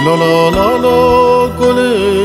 لالا لالا گل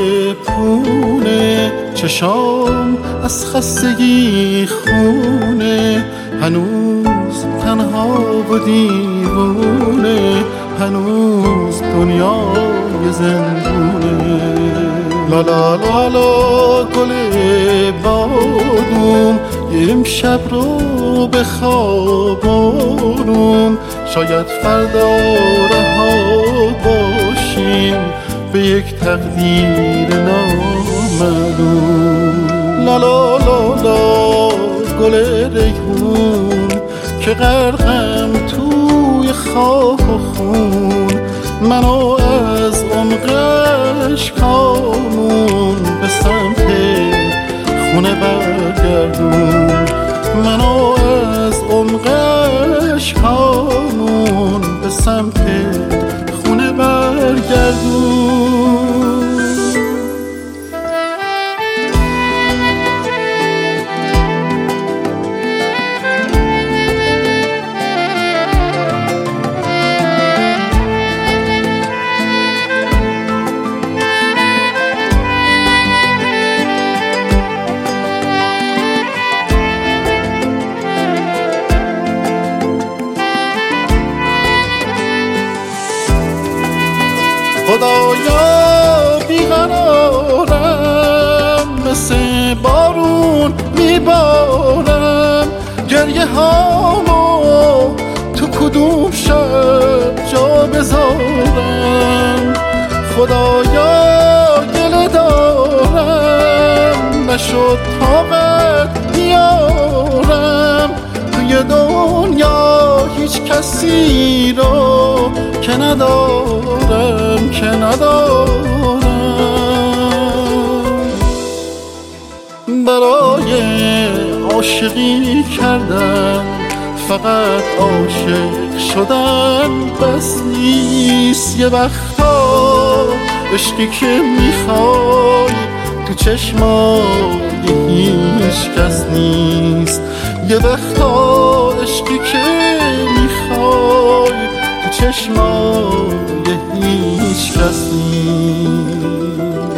پونه، چشام از خستگی خونه، هنوز تنها و دیوونه، هنوز دنیای زندونه. لالا لالا گل بادوم، یه امشب رو به خواب آروم، شاید فردا رها باشیم به یک تقدیر نامعلوم. لالا لالا گل ریحون که غرقم توی خاک و خون، منو از عمق اشکامون به سمت خونه برگردون، منو از عمق اشکامون به سمت خونه برگردون. خدایا بیقرارم، مثل بارون میبارم، گریه هامو تو کدوم شب جا بذارم. خدایا گله دارم، نشد طاقت بیارم، توی دنیا هیچ کسی رو که ندارم، که ندارم. برای عاشقی کردن فقط عاشق شدن بس نیست، یه وقتا عشقی که میخوای تو چشمای هیچ کس نیست، یه وقتا عشقی که میخوای تو چشمای هیچ کس نیست.